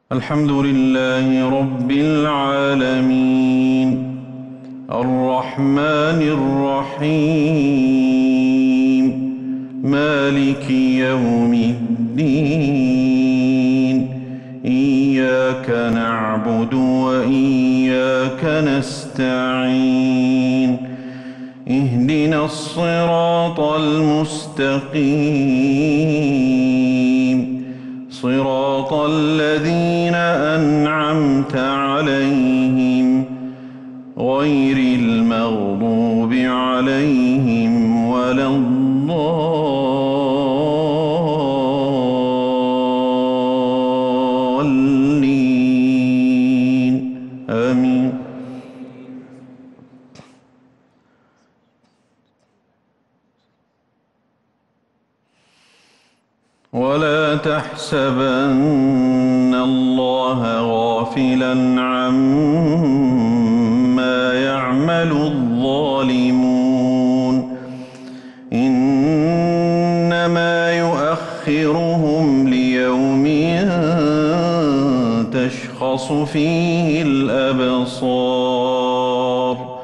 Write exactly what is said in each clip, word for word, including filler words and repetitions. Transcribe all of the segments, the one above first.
الحمد لله رب العالمين الرحمن الرحيم مالك يوم الدين إياك نعبد وإياك نستعين اهدنا الصراط المستقيم صراط الذين أنعمت عليهم غير المغضوب عليهم ولا الضالين آمين. ولا تحسبن الله غافلا عما يعمل الظالمون إنما يؤخرهم ليوم تشخص فيه الأبصار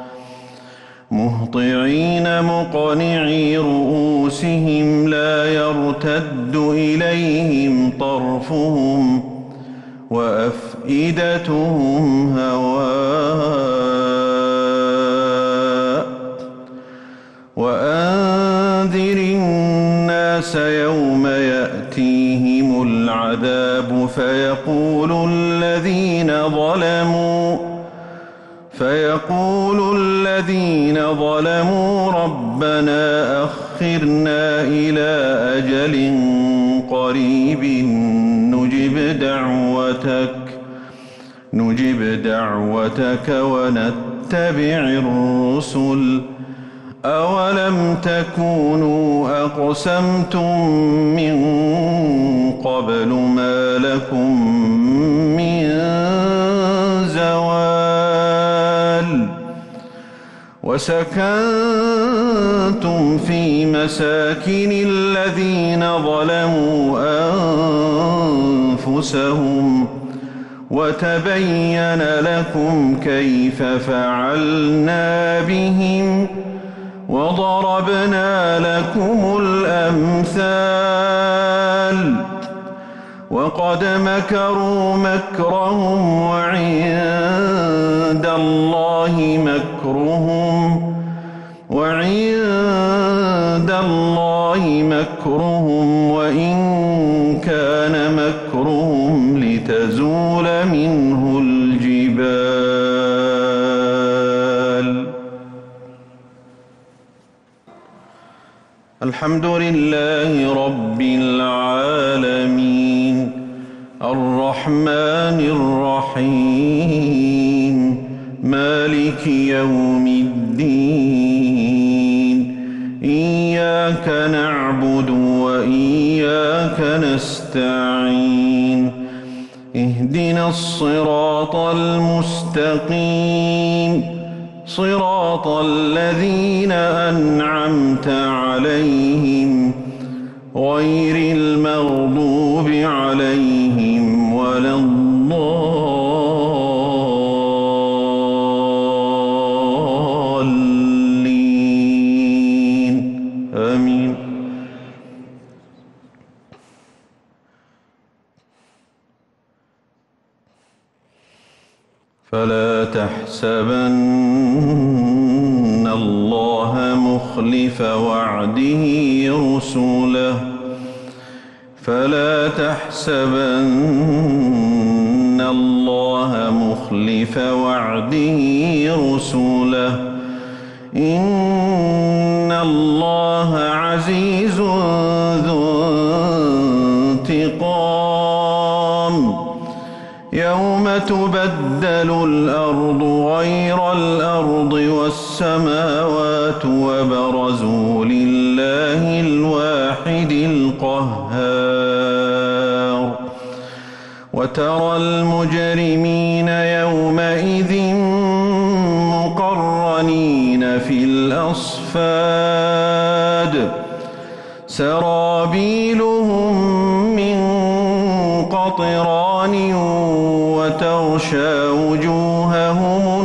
مهطعين مقنعي رؤوسهم لا يرتد إليهم طرفهم وأفئدتهم هواء وأنذر الناس يوم يأتيهم العذاب فيقول الذين ظلموا فيقول الذين ظلموا ربنا أخرنا إلى أجل قريب نجب دعوتك نجب دعوتك ونتبع الرسل أولم تكونوا أقسمتم من قبل ما لكم من زوال وسكنتم في مساكن الذين ظلموا أنفسهم وتبين لكم كيف فعلنا بهم وضربنا لكم الأمثال وقد مكروا مكرهم وعند الله مكرهم وعند الله مكرهم وإن كان مكرهم لتزول منه الجبال. الحمد لله رب العالمين الرحمن الرحيم مالك يوم الدين إياك نعبد وإياك نستعين اهدنا الصراط المستقيم صراط الذين أنعمت عليهم غير المغضوب عليهم ولا الضالين آمين. فلا تحسبن الله مخلف وعده رسله فلا تحسبن الله مخلف وعده رسله إن الله عزيز ذو انتقام يوم تبدل الأرض غير الأرض والسماوات وبرزوا لله الواحد القهار وترى المجرمين يومئذ مقرنين في الأصفاد سرابيلهم من قطران تغشى وجوههم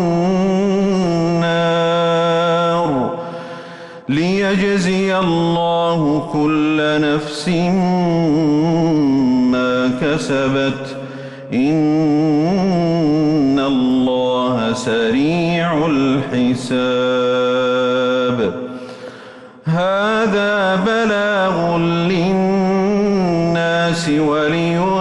النار ليجزي الله كل نفس ما كسبت إن الله سريع الحساب. هذا بلاغ للناس ولينذروا